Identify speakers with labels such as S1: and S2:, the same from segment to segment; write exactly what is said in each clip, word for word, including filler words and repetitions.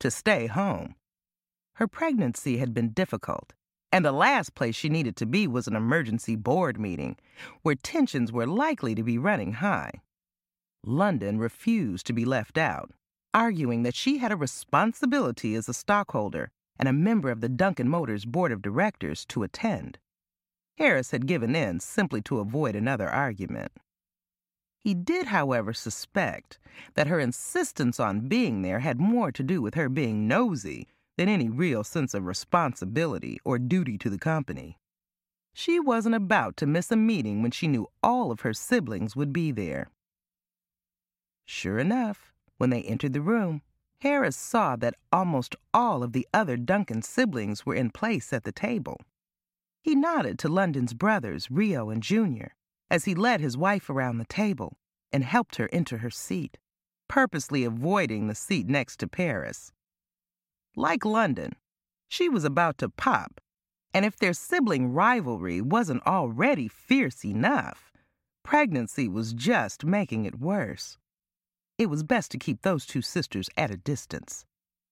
S1: to stay home. Her pregnancy had been difficult, and the last place she needed to be was an emergency board meeting, where tensions were likely to be running high. London refused to be left out, arguing that she had a responsibility as a stockholder and a member of the Duncan Motors board of directors to attend. Harris had given in simply to avoid another argument. He did, however, suspect that her insistence on being there had more to do with her being nosy than any real sense of responsibility or duty to the company. She wasn't about to miss a meeting when she knew all of her siblings would be there. Sure enough, when they entered the room, Harris saw that almost all of the other Duncan siblings were in place at the table. He nodded to London's brothers, Rio and Junior, as he led his wife around the table and helped her into her seat, purposely avoiding the seat next to Paris. Like London, she was about to pop, and if their sibling rivalry wasn't already fierce enough, pregnancy was just making it worse. It was best to keep those two sisters at a distance.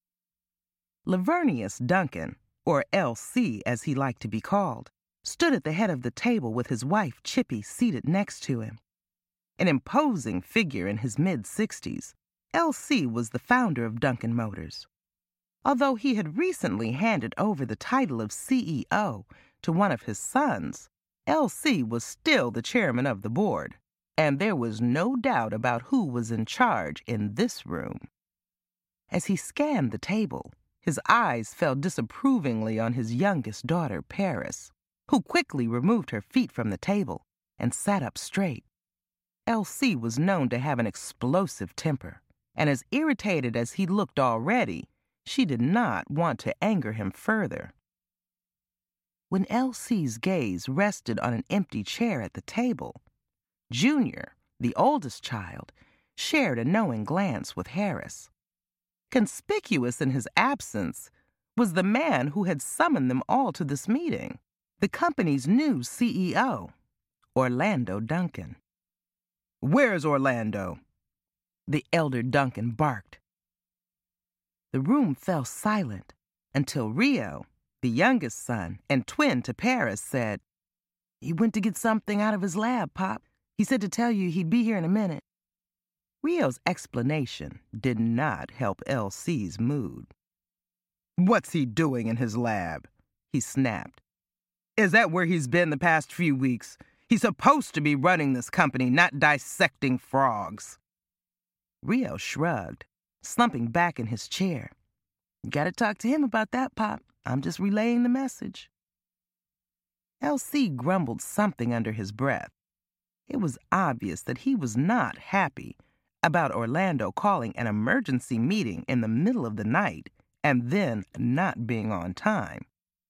S1: Lavernius Duncan, or L C as he liked to be called, stood at the head of the table with his wife Chippy seated next to him. An imposing figure in his mid-sixties, L C was the founder of Duncan Motors. Although he had recently handed over the title of C E O to one of his sons, L C was still the chairman of the board, and there was no doubt about who was in charge in this room. As he scanned the table, his eyes fell disapprovingly on his youngest daughter, Paris, who quickly removed her feet from the table and sat up straight. L C was known to have an explosive temper, and as irritated as he looked already, she did not want to anger him further. When L C's gaze rested on an empty chair at the table, Junior, the oldest child, shared a knowing glance with Harris. Conspicuous in his absence was the man who had summoned them all to this meeting, the company's new C E O, Orlando Duncan. "Where's Orlando?" the elder Duncan barked. The room fell silent until Rio, the youngest son and twin to Paris, said, "He went to get something out of his lab, Pop. He said to tell you he'd be here in a minute." Rio's explanation did not help L C's mood. "What's he doing in his lab?" he snapped. "Is that where he's been the past few weeks? He's supposed to be running this company, not dissecting frogs." Rio shrugged, slumping back in his chair. "You gotta talk to him about that, Pop. I'm just relaying the message." L C grumbled something under his breath. It was obvious that he was not happy about Orlando calling an emergency meeting in the middle of the night and then not being on time.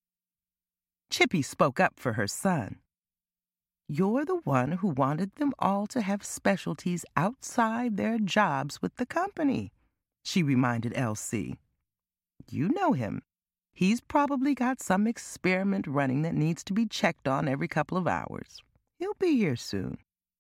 S1: Chippy spoke up for her son. "You're the one who wanted them all to have specialties outside their jobs with the company," she reminded L C. "You know him. He's probably got some experiment running that needs to be checked on every couple of hours. He'll be here soon."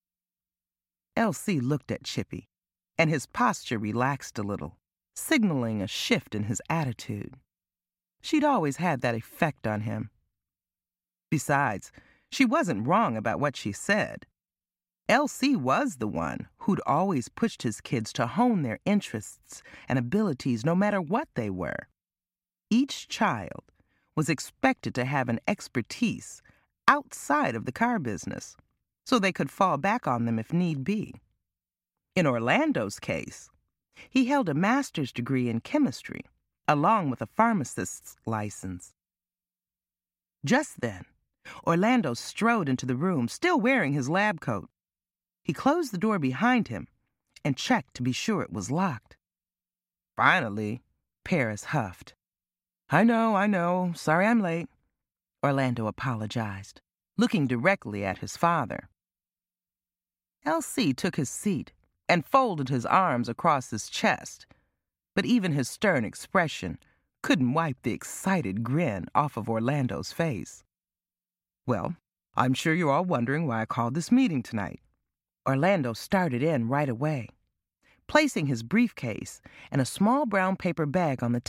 S1: L C looked at Chippy, and his posture relaxed a little, signaling a shift in his attitude. She'd always had that effect on him. Besides, she wasn't wrong about what she said. L C was the one who'd always pushed his kids to hone their interests and abilities no matter what they were. Each child was expected to have an expertise outside of the car business, so they could fall back on them if need be. In Orlando's case, he held a master's degree in chemistry, along with a pharmacist's license. Just then, Orlando strode into the room, still wearing his lab coat. He closed the door behind him and checked to be sure it was locked. "Finally," Paris huffed. "I know, I know. Sorry I'm late," Orlando apologized, looking directly at his father. L C took his seat and folded his arms across his chest, but even his stern expression couldn't wipe the excited grin off of Orlando's face. "Well, I'm sure you're all wondering why I called this meeting tonight." Orlando started in right away, placing his briefcase and a small brown paper bag on the